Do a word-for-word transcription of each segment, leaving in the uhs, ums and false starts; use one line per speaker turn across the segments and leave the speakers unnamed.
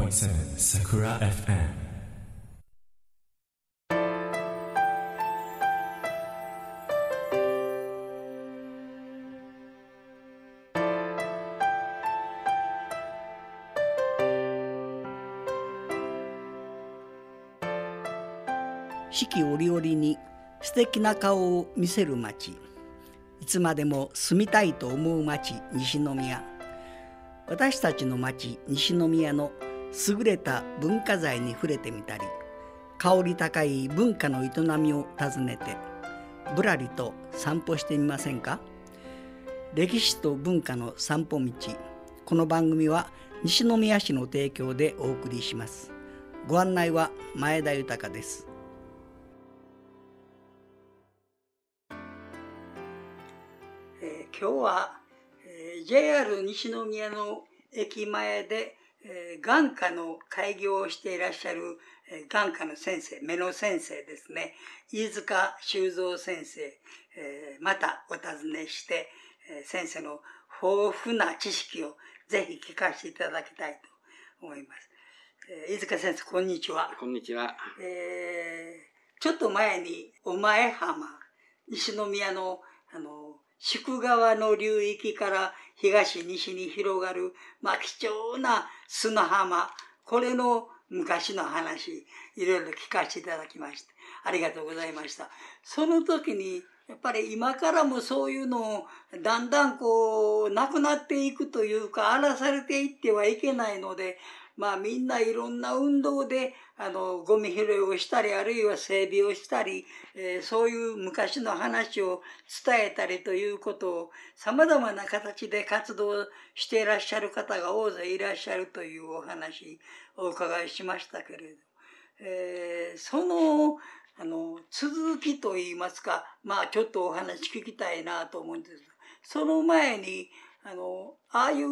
イセブン Sakura エフエム。
四季折々に素敵な顔を見せる町、いつまでも住みたいと思う町、西宮。私たちの町西宮の優れた文化財に触れてみたり、香り高い文化の営みを訪ねてぶらりと散歩してみませんか。歴史と文化の散歩道、この番組は西宮市の提供でお送りします。ご案内は前田豊です。今日は、えー、ジェイアール 西宮の駅前で、えー、眼科の開業をしていらっしゃる、えー、眼科の先生、目の先生ですね、飯塚修造先生、えー、またお尋ねして、えー、先生の豊富な知識をぜひ聞かせていただきたいと思います。えー、飯塚先生、こんにちは。
こんにちは。
えー、ちょっと前にお前浜、西宮のあの宿川の流域から東西に広がる、まあ、貴重な砂浜、これの昔の話、いろいろ聞かせていただきまして、ありがとうございました。その時に、やっぱり今からもそういうのをだんだんこう、なくなっていくというか、荒らされていってはいけないので、まあみんないろんな運動で、あの、ゴミ拾いをしたり、あるいは整備をしたり、えー、そういう昔の話を伝えたりということを、様々な形で活動していらっしゃる方が大勢いらっしゃるというお話、お伺いしましたけれど、えー、その、あの、続きといいますか、まあちょっとお話聞きたいなと思うんです。その前に、あの、ああいう、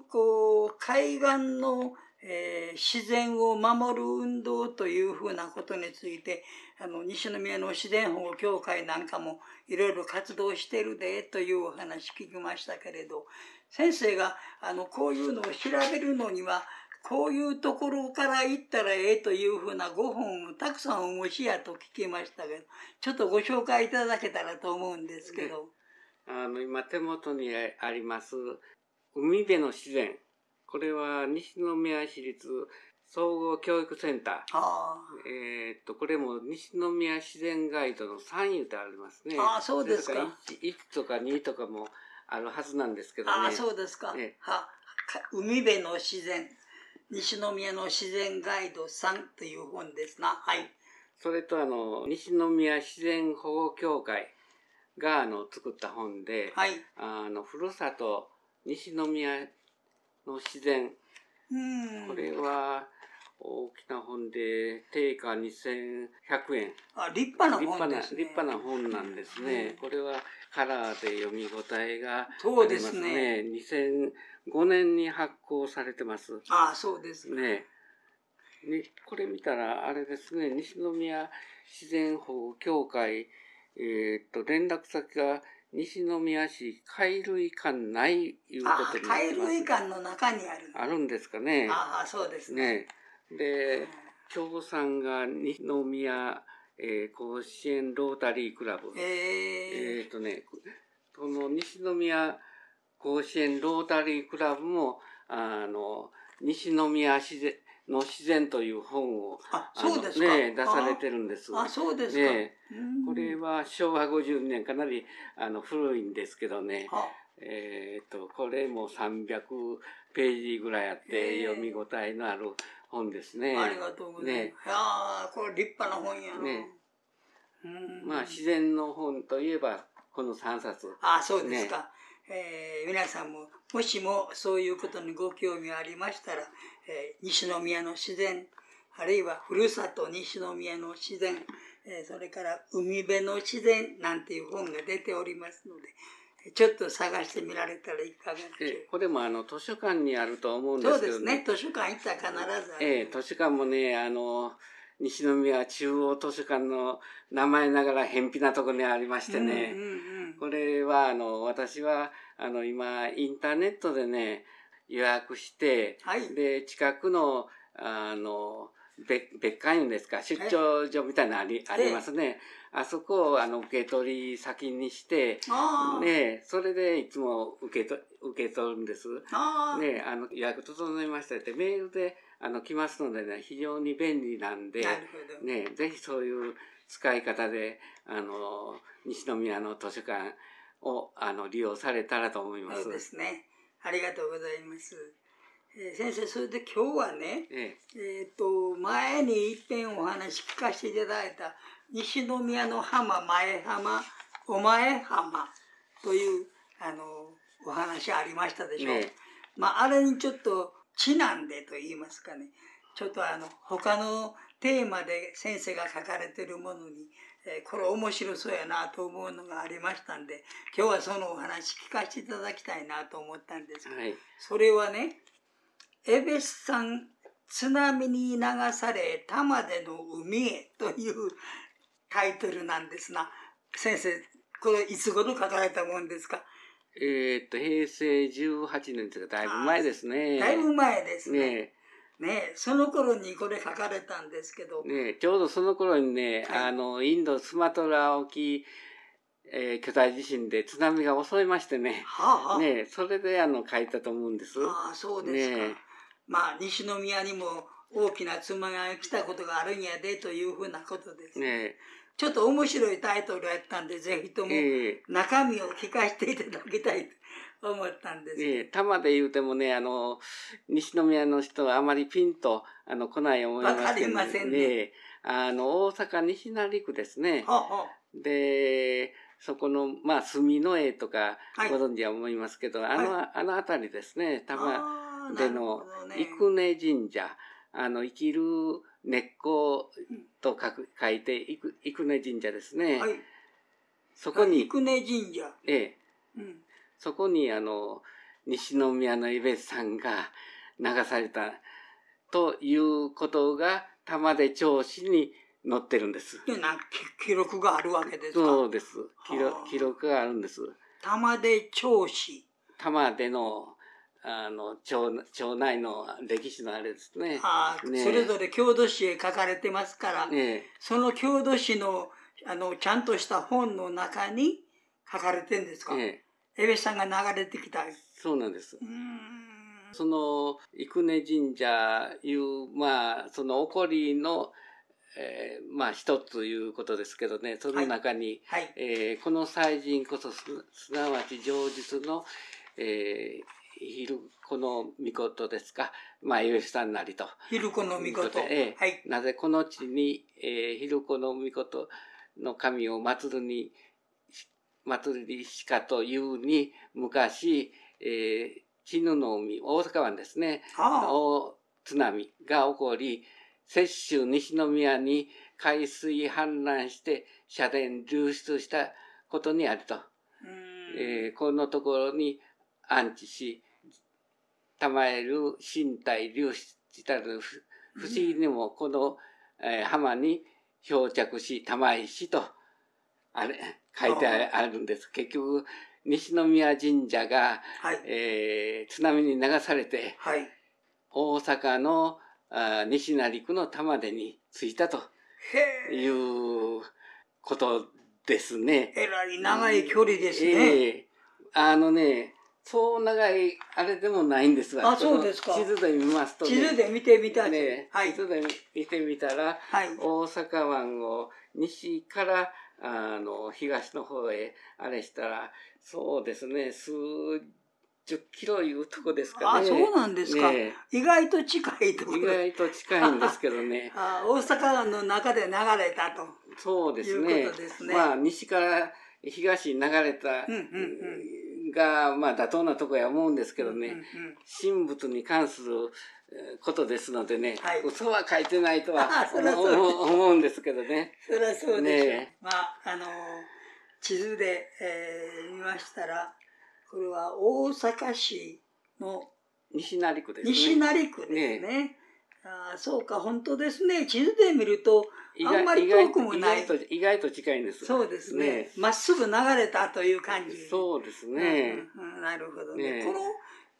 こう、海岸の、えー、自然を守る運動というふうなことについて、あの、西宮の自然保護協会なんかもいろいろ活動してるでというお話聞きましたけれど、先生が、あの、こういうのを調べるのには、こういうところから行ったらええというふうなご本をたくさんお持ちやと聞きましたけど、ちょっとご紹介いただけたらと思うんですけど。
あの、今手元にあります、海辺の自然。これは西宮市立総合教育センター。
あ
えっと、これも西宮自然ガイドのさんいでありますね。
ああ、そうですか。
いちとかにとかもあるはずなんですけどね。
ああ、そうですか。ね、は海辺の自然。西宮の自然ガイドさんという本ですな。はい。
それとあの、西宮自然保護協会があの作った本で、
はい。
あの、ふるさと西宮の自然。
うん。
これは大きな本で定価にせんひゃくえん。
あ、立派な本ですね。
立派な、立派な本なんですね。うん、これはカラーで読み応えがありますね。
そうですね。
にせんごねんに発行されてます。
ああ、そうです
ね。ね、これ見たらあれですね、西宮自然保護協会、えー、っと連絡先が西宮市貝類館内いうことになってます。
貝類館の中にある。
あるんですかね。
ああ、そうですね。
ねで、協賛が西宮、えー、甲子園ロータリークラブ。
えー、
えー、っとね、この西宮甲子園ロータリークラブも、あの、西宮自然の自然という本を、
あ、そうですか。
ね、出されてるんです。
あ、そうですか。
ね、これはしょうわごじゅうねん、かなりあの古いんですけどね。えっと、これもさんびゃくページぐらいあって、読み応えのある本ですね。
ありがとうございます。ね、いやー、これ立派な本やな。ね。
うん、まあ、自然の本といえば、このさんさつ。
あ、そうですか。ねえー、皆さんももしもそういうことにご興味ありましたら、えー、西宮の自然、あるいはふるさと西宮の自然、えー、それから海辺の自然なんていう本が出ておりますので、ちょっと探してみられたらいかがでしょう。
これもあの図書館にあると思うんですけどね。
そうですね、図書館行ったら必ずある。
ええ、図書館もね、あの、西宮中央図書館の名前ながら偏僻なところにありましてね、
うんうんうん、
これはあの私はあの今インターネットでね予約して、
はい、
で、近くの、あの、別、別館員ですか、出張所みたいなのあり、ありますね。あそこを、あの、受け取り先にして、ね、それでいつも受けと、受け取るんです。ね、あの、予約整いましたってメールで、あの、来ますのでね、非常に便利なんで、ね、ぜひそういう使い方で、あの、西宮の図書館を、あの、利用されたらと思います。
そうですね。ありがとうございます。えー、先生、それで今日はね、えええー、と前に一遍お話聞かせていただいた西宮の浜、前浜、お前浜というあのお話ありましたでしょう。ね、まあ、あれにちょっとちなんでと言いますかね、ちょっとあの他のテーマで先生が書かれているものに、えー、これ面白そうやなと思うのがありましたんで、今日はそのお話聞かせていただきたいなと思ったんですけど、はい、それはね、エベス山津波に流され玉出の海へというタイトルなんですが、先生、これいつ頃書かれたもんですか？
えー、っと、平成じゅうはちねんというか、だいぶ前ですね。
だいぶ前ですね。ねね、その頃にこれ書かれたんですけど。
ね、ちょうどその頃にね、はい、あの、インド、スマトラ沖、えー、巨大地震で津波が襲いましてね。はあはあ、ね、それであの書いたと思うんです。
ああ、そうですか。ね、まあ、西宮にも大きな津波が来たことがあるんやでというふうなことですね。ね、ちょっと面白いタイトルやったんで、ぜひとも中身を聞かせていただきたいと思ったんですけど。
ええ、玉で言うてもね、あの、西宮の人はあまりピンとあの来ない思いますけど、ね。わかりませんね。あの、大阪西成区ですね。ははで、そこの、まあ、住之江とかご存知は思いますけど、はい、あの、はい、あのあたりですね、玉での生根神社、あの、生きる根っこと書く書いて、生根神社ですね。はい、そこに、
生根神社。
ええ。うん、そこに、あの、西宮のイベスさんが流されたということが玉出町史に載ってるんです。
で、なんか記録があるわけですか？
そうです。記録、記録があるんです。
玉出町史。
玉出の、あの、町、町内の歴史のあれですね。
ああ、ね、それぞれ郷土史へ書かれてますから、ね、その郷土史の、あの、ちゃんとした本の中に書かれてるんですか？ね、エベスさんが流れてきた。
そうなんです。うーん、その、生根神社いう、まあ、その起こりの、えー、まあ一つということですけどね、その中に、はいはい、えー、この祭神こそ す, すなわち上述の、えー、ひるこの御事ですか、まあイエスさんなりと。
ひるこの御事、
えーはい、なぜこの地に、えー、ひるこの御事の神を祭るに祭りしかというに、昔、えー、鬼怒の海、大阪湾ですね、大津波が起こり、雪州西宮に海水氾濫して社殿流出したことにあると。えー、このところに安置し、玉える身体流出したる不思議にもこの、えー、浜に漂着し、玉井しと、あれ、書いてあるんです。結局、西宮神社が、はい、えー、津波に流されて、はい、大阪のあ西成区の玉出に着いたということですね。
えらい長い距離ですね。
えー、あのね、そう長いあれでもないんですが、
あ、そうですか。
地図で見ますと、ね、
地図で見てみたい
ね、はい、地図で見てみたら、はい、大阪湾を西からあの東の方へあれしたら、そうですね、数じゅっキロいうとこですかね。
あ、そうなんですか。ね、意外と近いところ。
意外と近いんですけどね。
あ、大阪湾の中で流れたと。
そうですね。
いうことですね。
まあ、西から東に流れたが、まあ、妥当なとこや思うんですけどね。うんうんうん、神仏に関することですのでね、はい、嘘は書いてないとは思うんですけどね。
そりゃそうでしょう。ね、まあ、あの、地図で、えー、見ましたら、これは大阪市の
西成区ですね。
西成区ですね。ね、あ、そうか、本当ですね。地図で見ると、あんまり遠くもない。
意外と、意外と近いんです。
そうですね。ま、ね、っすぐ流れたという感じ。
そうですね。
うんうん、なるほどね。ね、この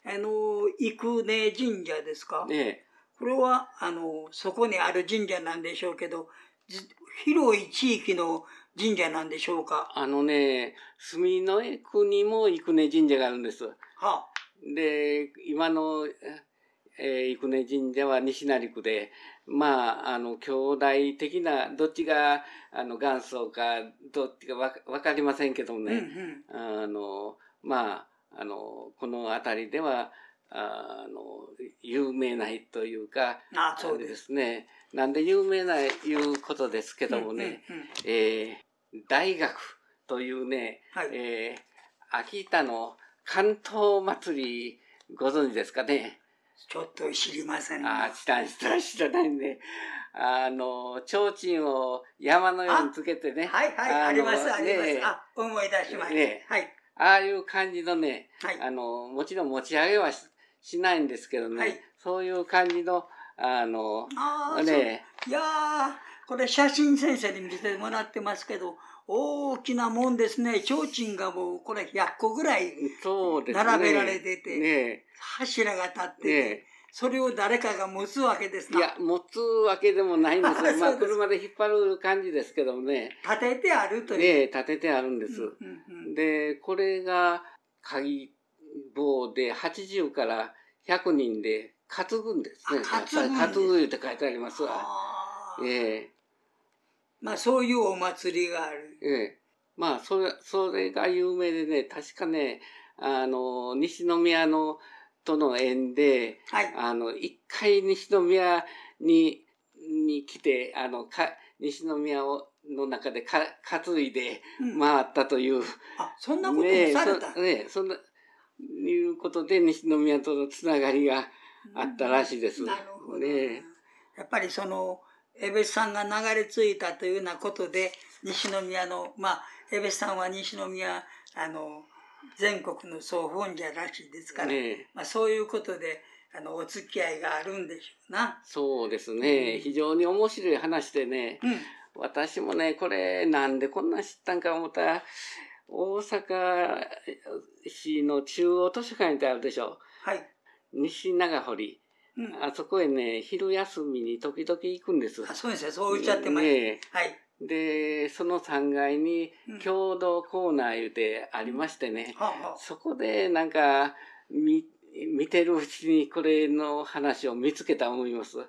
あの、生根神社ですか？
ええ。
これは、あの、そこにある神社なんでしょうけど、広い地域の神社なんでしょうか？
あのね、住之江区にも生根神社があるんです。
はあ、
で、今の、えー、生根神社は西成区で、まあ、あの、兄弟的な、どっちが、あの、元祖か、どっちかわかわかりませんけどもね、
うんうん、
あの、まあ、あの、この辺りでは、あの、有名なというか、
あ、そう
れ
で
ですすね。なんで有名ないうことですけどもね、
うんうんうん、
えー、大学というね、
はい、
えー、秋田の関東祭りご存知ですかね？
ちょっと知りません
ああ、
が。
知らん、知らん、知らないんで、あの、提灯を山のようにつけてね。
はいはい、あります、あります。あ、思い出しました。
ね、
はい。
ああいう感じのね、
はい、
あの、もちろん持ち上げは し, しないんですけどね、
はい、
そういう感じの、あの、
あ
ね、
いやー、これ写真先生に見せてもらってますけど、大きなもんですね。提灯がもうこれひゃっこぐらい並べられてて、
ね、
柱が立ってて、
ね、
それを誰かが持つわけですな。
いや、持つわけでもないんですよ。まあ、車で引っ張る感じですけどもね。
立ててあるという。
ね、立ててあるんです。
うんうんうん、
で、これが、鍵棒ではちじゅうからひゃくにんで担ぐんですね。
担ぐんです。
担ぐって書いてありますわ。ええ。
まあ、そういうお祭りがある。
ええ。まあ、それ、それが有名でね、確かね、あの、西宮の、との縁で、はい、あの、一回西宮に、に来て、あの、か、西宮を、の中でか担いで回ったという、うん、
あ、そんなこともされた？
ねえ、ねえ、そんな、いうことで西宮とのつながりがあったらしいです。
うん、なるほど、
ね。
やっぱりその、江別さんが流れ着いたというようなことで、西宮の、まあ、江別さんは西宮、あの、全国の総本社らしいですから、ね、まあ、そういうことで、あの、お付き合いがあるんでしょうな。
そうですね。うん、非常に面白い話でね、うん、私もね、これ、なんでこんな知ったんか思ったら、大阪市の中央図書館ってあるでしょ。
はい。
西長堀。うん、あそこへね、昼休みに時々行くんです。
あ、そうですよ。そうおっしゃってます。ね、はい。
で、そのさんがいに共同コーナーいうてありましてね、うんはあはあ、そこでなんか見、見てるうちにこれの話を見つけた思います。うん、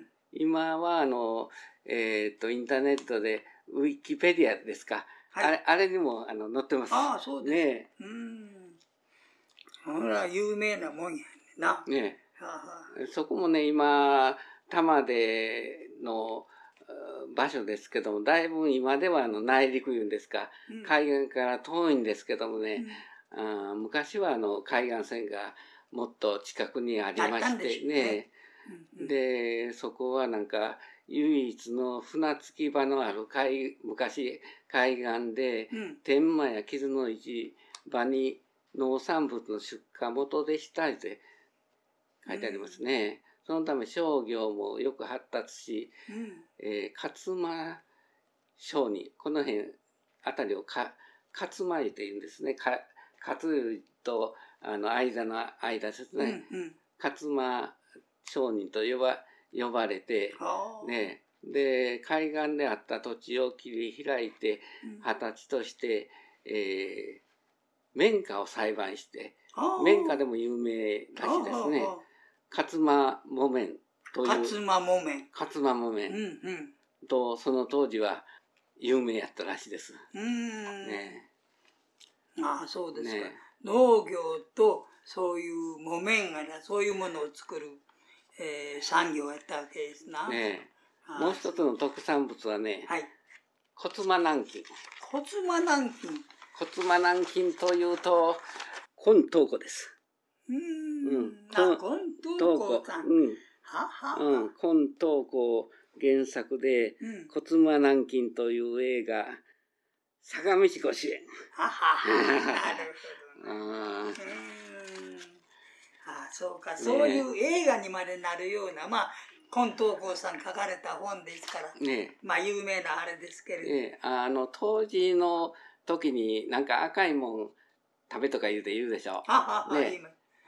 今はあの、えっと、インターネットでウィキペディアですか。はい、あれ、あれにもあの載ってます。
ああ、そうですね。うん。ほら、有名なもんやねんな。
ねえ。はあはあ、そこもね、今、玉での場所ですけども、だいぶ今ではあの内陸いうんですか、うん、海岸から遠いんですけどもね、うん、あ昔はあの海岸線がもっと近くにありましてね、ねうんうん、で、そこはなんか唯一の船着き場のある海昔海岸で、うん、天満や傷の市場に農産物の出荷元でしたって書いてありますね。うん、そのため商業もよく発達し、うんえー、勝間商人、この辺あたりをか勝間というんですね。か勝とあの間の間ですね。うんうん、勝間商人と呼ば呼ばれて、ね、で海岸であった土地を切り開いて、二十歳として、えー、綿花を栽培して、綿花でも有名らしいですね。勝間木綿という。
勝間木綿。
勝間木綿。うんうん。と、その当時は有名やったらしいです。
うん。ねああ、そうですか。ね、農業とそういう木綿柄、そういうものを作る、えー、産業やったわけですな。
ねもう一つの特産物はね、はい。骨間南京。
骨間南京。
骨間南京というと、金東湖です。
うん。うん。あ、金東湖さん。
うん。ははうん。金東湖原作で、うん、骨間南京という映画、坂道子主演。
ははは。なるほど、ね。ああ、そうか。そういう映画にまでなるような、まあ、金東湖さん書かれた本ですから、ね、まあ有名なあれですけれど。
ね、あの、当時の時になんか赤いもん食べとか言うて言うでしょ。
ははは、ね、
あ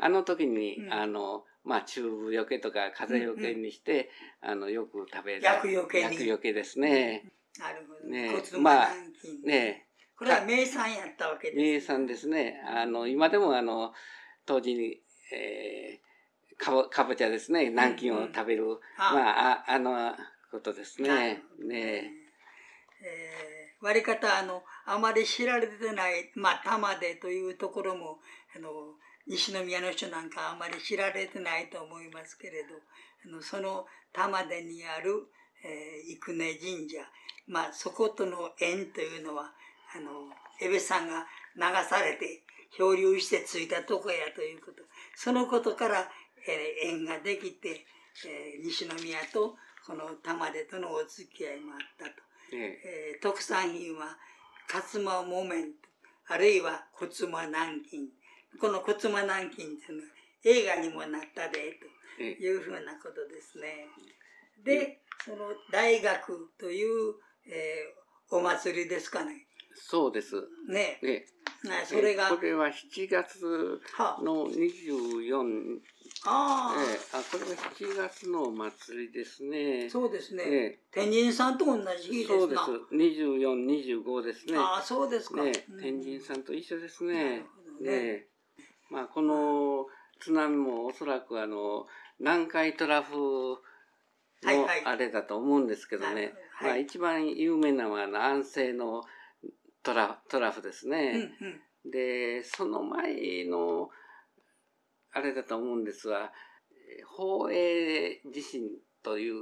あの時に、
うん、
あの、まあ、中部よけとか風よけにして、うんうん、あの、よく食べる。
薬よけに。
薬よけですね。
うん、なるほど。
ね、
骨間南京。
まあ、ね。
これは名産やったわけです、ね。
名産ですね。あの、今でもあの、当時に、えー、かぼ、かぼちゃですね。南京を食べる。うんうん、まあ、あ、あの、ことですね。ね
えー、割り方、あの、あまり知られてない、まあ、玉出というところも、あの、西宮の人なんかあまり知られてないと思いますけれど、あのその玉出にある、えー、生根神社、まあ、そことの縁というのは、あの、江部さんが流されて、漂流して着いたとこやということ。そのことから、えー、縁ができて、えー、西宮とこの玉出とのお付き合いもあったと。えー、特産品は勝間木綿、あるいは骨間南京。この骨間南京というのは映画にもなったでというふうなことですね。で、その大学という、えー、お祭りですかね。
そうです。
ね。
ね。
それが。
これはしちがつのにじゅうよっか。ああ。これはしちがつのお祭りですね。
そうですね。ね、天神さんと同じ日ですな。
そうです。にじゅうよっか、にじゅうごですね。
ああ、そうですか。
ね、天神さんと一緒ですね。
なるほどね。ね、
まあ、この津波もおそらくあの、南海トラフのあれだと思うんですけどね。はいはい、まあ、一番有名なのは安政のトラトラフですね、うんうん。で、その前の、あれだと思うんですが、宝永地震といって、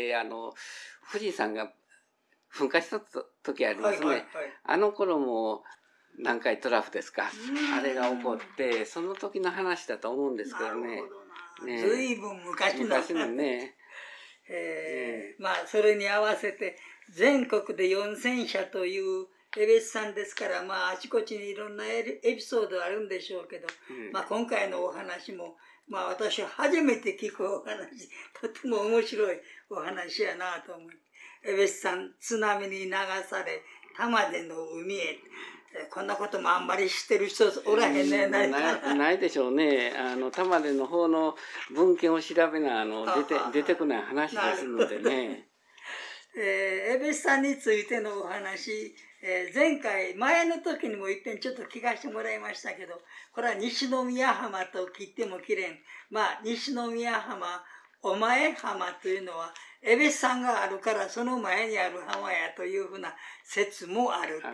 あの、富士山が噴火した時ありますね。はいはいはい、あの頃も南海トラフですか。あれが起こって、その時の話だと思うんですけどね。
ね、ずいぶん昔の。
昔のね。
えー、まあ、それに合わせて、全国でよんせんしゃという江別さんですから、まあ、あちこちにいろんなエピソードあるんでしょうけど、うん、まあ、今回のお話も、まあ、私は初めて聞くお話、とても面白いお話やなと思って、江別さん、津波に流され、玉出の海へ、こんなこともあんまり知ってる人おらへんね、ないか
な。ないでしょうね。あの、玉出の方の文献を調べな、あの、出て、出てこない話ですのでね。
えー、江別さんについてのお話、えー、前回、前の時にも一遍ちょっと聞かせてもらいましたけど、これは西宮浜と切っても切れん。まあ、西宮浜、お前浜というのは、江別さんがあるからその前にある浜やというふうな説もある。はい、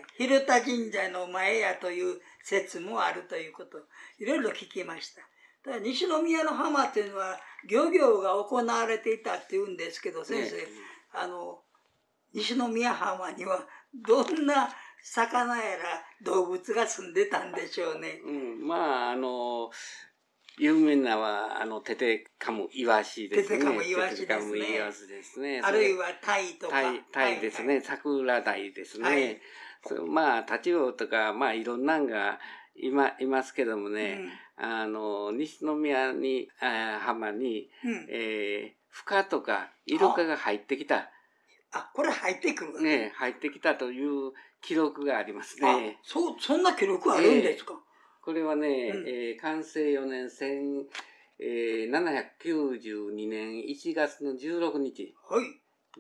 広田神社の前やという説もあるということ、いろいろ聞きました。ただ西宮の浜というのは、漁業が行われていたっていうんですけど、先生、ね、あの、西宮浜にはどんな魚やら動物が住んでたんでしょうね。
うん、まあ、あの、有名なは、あの、テテカムイワシですね。
テテカムイワシですね。
テテカムイワシですね。
あるいはタイとか。
タイ、タイですね。はいはい、桜鯛ですね。はい、まあ、タチウオとか、まあ、いろんなんがいま、いますけどもね、うん、あの、西宮に、あ浜に、うん、えー、フカとかイルカが入ってきた。
あ、これ入ってくるわ
ね。ね、入ってきたという記録がありますね。
あ、そう、そんな記録あるんですか？えー
これはね、うんえー、寛政よねんせんななひゃくきゅうじゅうにねんいちがつのじゅうろくにち。
はい。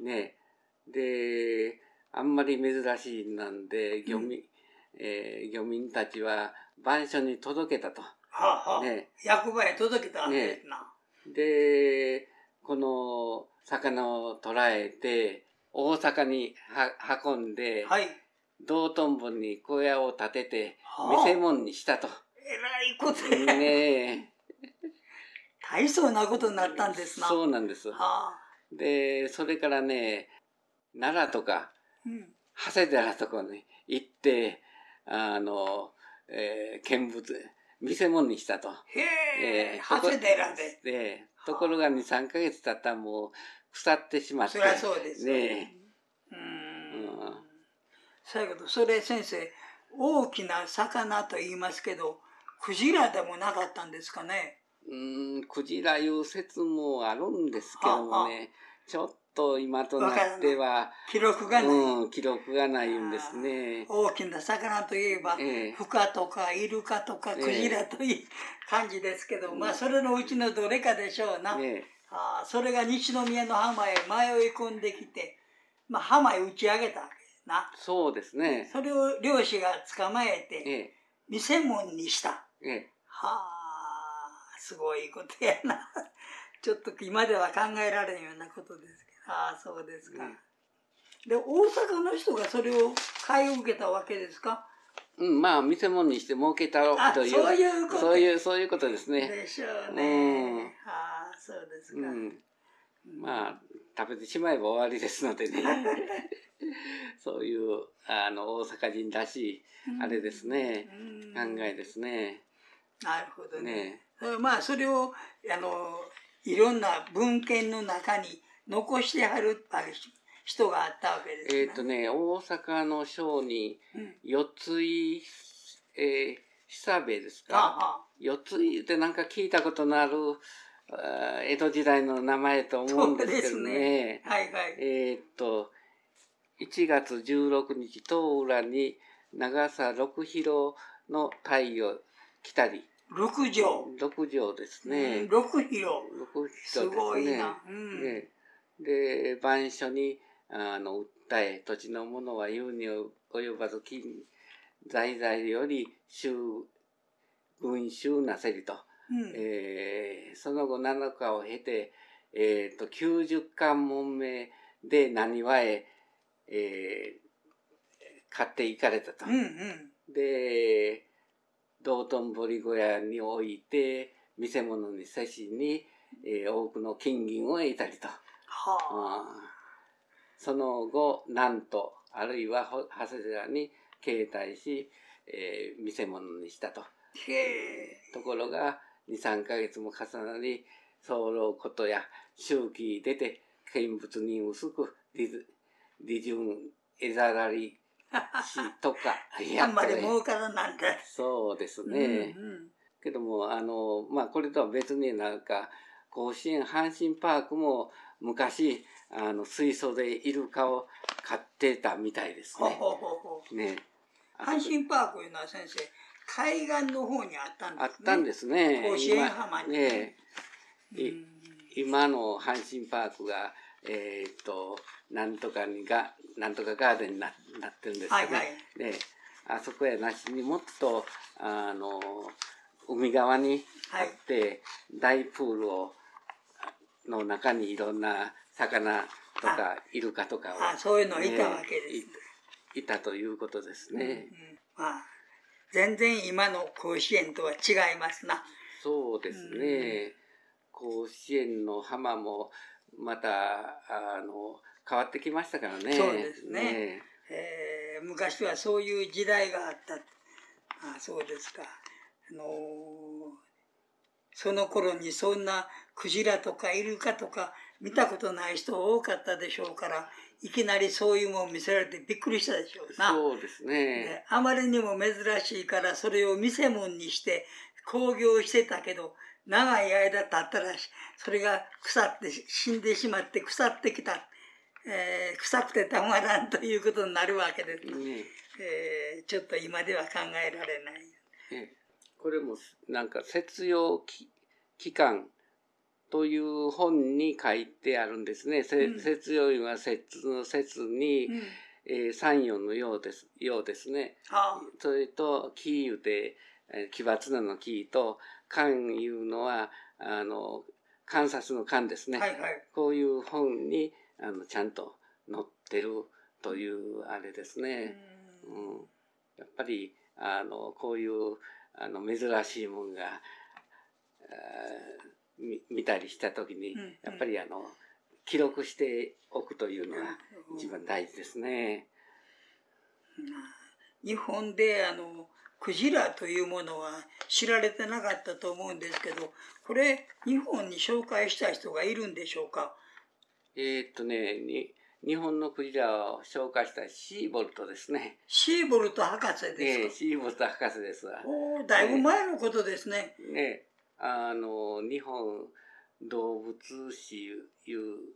ね。で、あんまり珍しいなんで、漁民、うんえー、漁民たちは番所に届けたと。
はあはあ、ね。役場へ届けたんですな。
ね、で、この魚を捕らえて、大阪には運んで、はい。道頓堀に小屋を建てて、見せ物にしたと。え
らいことや。
ねえ。
大層なことになったんですな。
そうなんです。はあ、で、それからね、奈良とか、うん、長谷寺とかに行って、あの、えー、見物、見せ物にしたと。
へえ、長谷寺で。
で、ところがに、さんかげつ経ったらもう腐ってしまって。
そりゃそうです
ね。
うん。うんだけど、それ先生、大きな魚と言いますけど、クジラでもなかったんですかね。
うん、クジラいう説もあるんですけどもね、はあはあ、ちょっと今となっては、
記録がない。
うん、記録がないんですね。
大きな魚といえば、
ええ、
フカとかイルカとかクジラという感じですけど、まあそれのうちのどれかでしょうな。
ええ、
あそれが西宮の浜へ迷い込んできて、まあ浜へ打ち上げたわけですな。
そうですね。
それを漁師が捕まえて、
ええ、
見せ物にした。
ええ、
はあ、すごいことやな。ちょっと今では考えられんようなことですけど。ああ、そうですか。
ね、
で、大阪の人がそれを買い受けたわけですか？
うん、まあ、見せ物にして儲けたろ
あ、
という。
そういうこと。
そういう、そういうことですね。
でしょう
うん。
ね。ああ、そうですか。
うん。まあ、食べてしまえば終わりですのでね。そういう、あの、大阪人らしい、あれですね。考えですね。
なるほどね。
ね。
まあ、それを、あの、いろんな文献の中に残してはる人があったわけですね。
えっとね、大阪の商人、四井、えー、久部ですか。四井ってなんか聞いたことのある、あ江戸時代の名前と思うんですけどね。
ねはいはい。
えっと、いちがつじゅうろくにち、東浦に長さ六広の太陽来たり。
六畳。
六畳ですね。
六広。
六広ですね。
すごいな。うん、
ねで、番所に、あの、訴え、土地のものは言うに及ばず、金、在々より、収、群衆なせりと。うんえー、その後なのかを経て、えっ、ー、と、きゅうじゅっかん門目で何わへ、えー、買って行かれたと。
うんうん、
で、道頓堀小屋に置いて、見せ物にせしに、えー、多くの金銀を得たりと。はあ、その後、なんと、あるいは長谷寺に携帯し、えー、見せ物にしたと。ところが、に、さんかげつも重なり、候ことや周期出て、見物に薄く、利潤得ざらりしとか。
あんまり儲からなんだ。
そうですね。うんうん、けども、あの、まあ、これとは別になんか、甲子園阪神パークも昔、あの、水槽でイルカを飼ってたみたいですね。
ほうほうほう
ね。
阪神パークいうのは先生、海岸の方にあったんですね。
あったんですね。
甲子園浜に。
ねえ。今の阪神パークが、えー、っと、なんとかにが、なんとかガーデンになってるんですけど、ね。はいはい。ねあそこやなしにもっと、あの、海側にあって、はい、大プールを、の中にいろんな魚とかイルカとかを、
ね、あそういうのいたわけです、ね
い。いたということですね。
うんうんまあ、全然今の甲子園とは違いますな。
そうですね。甲子園の浜もまたあの変わってきましたからね。
そうですね。ねえー、昔はそういう時代があった。あそうですか。あのー、その頃にそんなクジラとかイルカとか見たことない人多かったでしょうから、いきなりそういうものを見せられてびっくりしたでしょうな。
そうですね。
であまりにも珍しいからそれを見せ物にして興行してたけど、長い間経ったらそれが腐って死んでしまって腐ってきた。えー、臭くてたまらんということになるわけです、ねえー、ちょっと今では考えられない、
ね、これもなんか節用期間という本に書いてあるんですね。うん、節用は節の節に、うんえー、三葉のようです、ようですね。ああそれと木いうて奇抜なの木と観いうのはあの観察の観ですね、はいはい、こういう本にあのちゃんと載ってるというあれですね。うん、やっぱりあのこういうあの珍しいもんが見, 見たりした時に、やっぱりあの記録しておくというのが一番大事ですね。
日本であのクジラというものは知られてなかったと思うんですけど、これ日本に紹介した人がいるんでしょうか？
えー、っとねに日本のクジラを紹介したシーボルトですね。
シーボルト博士ですか？
えー、シーボルト博士ですわ。
おだいぶ前のことですね。
ね、ねあの日本動物史いう、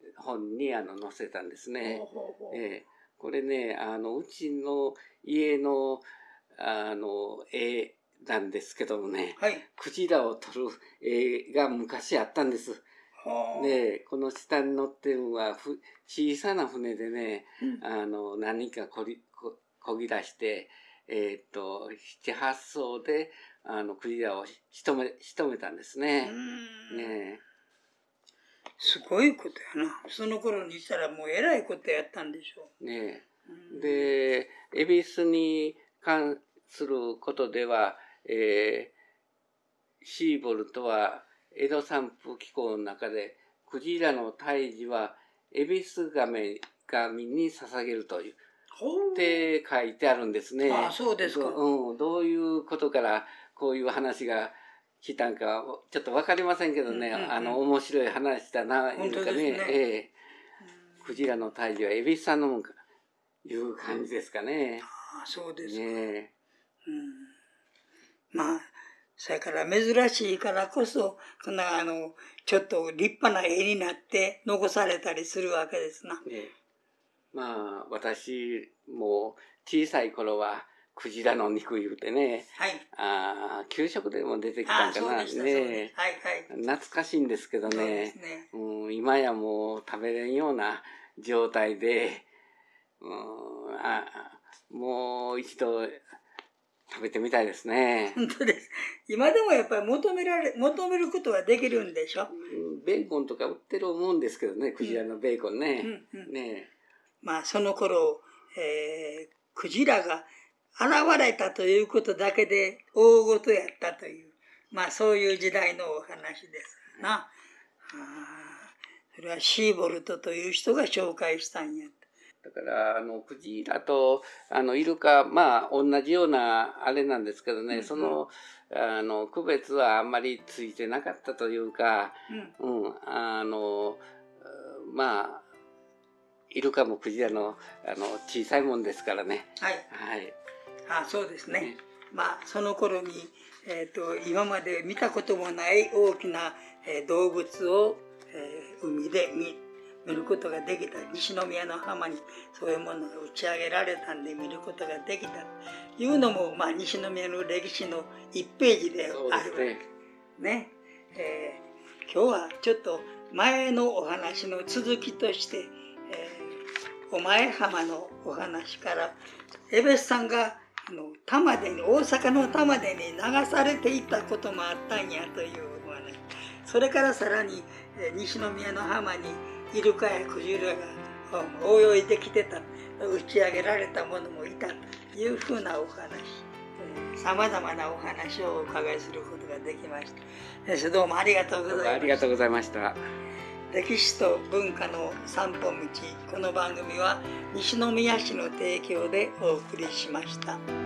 本にあの載せたんですね。
ほうほうほう。
えーこれね、あの、うちの家の、あの、絵なんですけどもね、
はい。
クジラを撮る絵が昔あったんです。
はあ。
で、この下に乗ってるのはふ小さな船でね、
うん
あの、何かこりここぎ出して、えーっと、七八艘で、あの、クジラを仕留め、仕留めたんです
う
ね。
ん。
ね
すごいことやな。その頃にしたらもうえらいことやったんでしょ
え、ね
う。
え。で、恵比寿に関することでは、えーシーボルトは江戸散布機構の中で、クジラの退治は恵比寿神神に捧げるという。
ほう。
って書いてあるんですね。
ああ、そうですか。
どうん、どういうことからこういう話が来たんかちょっとわかりませんけどね、
うんうんうん、
あの面白い話だないうかね、
本当ですね。
ええ、クジラの退治は恵比寿さんのもんかいう感じですかね。
ああ、そうですか。
ね
うん、まあそれから珍しいからこそこんなあのちょっと立派な絵になって残されたりするわけですな。
ねまあ私も小さい頃はクジラの肉言うてね、
はい、
あ給食でも出てきたんかな。
あそうでした、
ね、
そうです。はいはい。
懐かしいんですけどね、
そうですね。
うん、今やもう食べれんような状態で、うん、あもう一度食べてみたいですね。
本当です。今でもやっぱり求められ求めることはできるんでしょ。
ベーコンとか売ってる思うんですけどね、クジラのベーコンね。
うんうん、
ね
まあその頃、えー、クジラが現れたということだけで大事やったという、まあそういう時代のお話ですな。あそれはシーボルトという人が紹介したんや。
だからあのクジラとあのイルカまあ同じようなあれなんですけどね、うんうん、そのあの区別はあんまりついてなかったというか、うんうん、あのまあイルカもクジラのあの小さいもんですからね。
はい。
はい。
あ、そうですね。ねまあその頃に、えーと、今まで見たこともない大きな、えー、動物を、えー、海で見見ることができた。西宮の浜にそういうものが打ち上げられたんで見ることができたというのも、まあ、西宮の歴史のいちページであるわけですね。えー、今日はちょっと前のお話の続きとして、えー、お前浜のお話から江別さんがあの玉出に大阪の玉出に流されていったこともあったんやというお話。それからさらに、えー、西宮の浜にイルカやクジラが泳いできてた、打ち上げられたものもいたというふうなお話、さまざまなお話をお伺いすることができました。先生どうもありがとうございました。
ありがとうございました。
歴史と文化の散歩道、この番組は西宮市の提供でお送りしました。